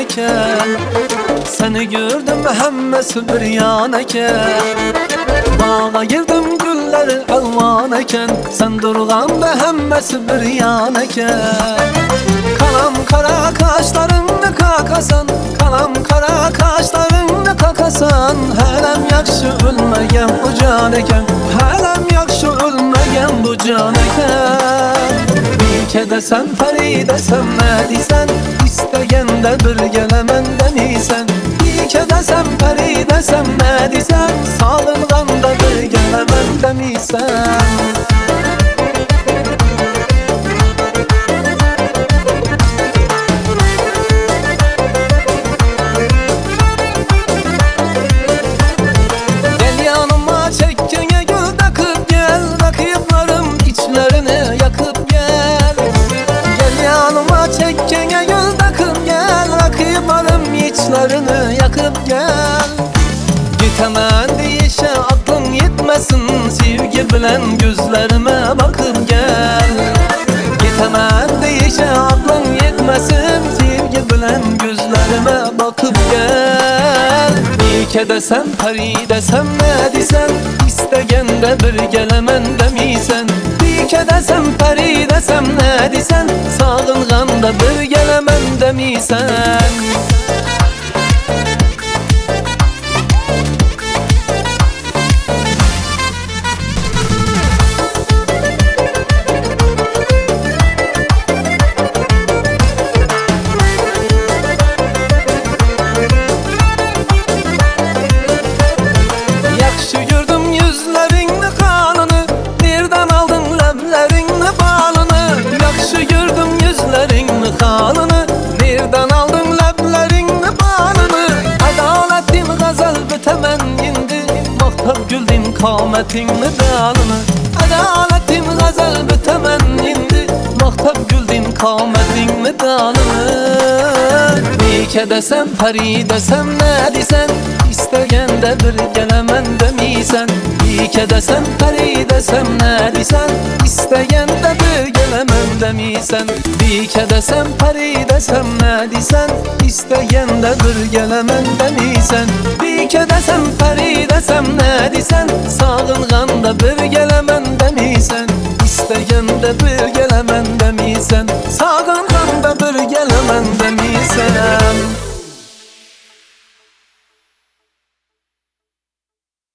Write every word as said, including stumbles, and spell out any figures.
eken. Seni gördüm hemmesi bir yan eken. Bağa girdim gülleri elvan eken. Sen durganda hemmesi bir yan eken. Kalam kara kaşlarını kakasan, kalam kara kaşlarını kakasan. Helem yakşı ölmegen bu can eken, helem yakşı ölmegen bu can eken. Bir desem peri desem ne disen, istegende bir gelemen demisen. Bir desem peri desem ne disen, sağlığında bir gelemen demisen. İçlerini yakıp gel. Gitemen deyişe aklım yetmesin, sevgi bilen gözlerime bakıp gel. Gitemen deyişe aklım yetmesin, sevgi bilen gözlerime bakıp gel. İke desem peri desem ne desen, istegende bir gelemen demisen. İke desem peri desem ne desen, sağlığında bir gelemen demisen. Kametinni beyanını, adaletim gazel bitemen indi. Maktab güldin kametinni beyanını. Nike desem peri desem ne disen, istegende bir gelemen demisen. Nike desem peri desem ne disen, istegende bir gelemen demisen. Nike desem peri desem ne disen, istegende bir gelemen demisen. Nike desem peri desem ne disen, sağlığında bir gelemen demisen. İstegende bir gelemen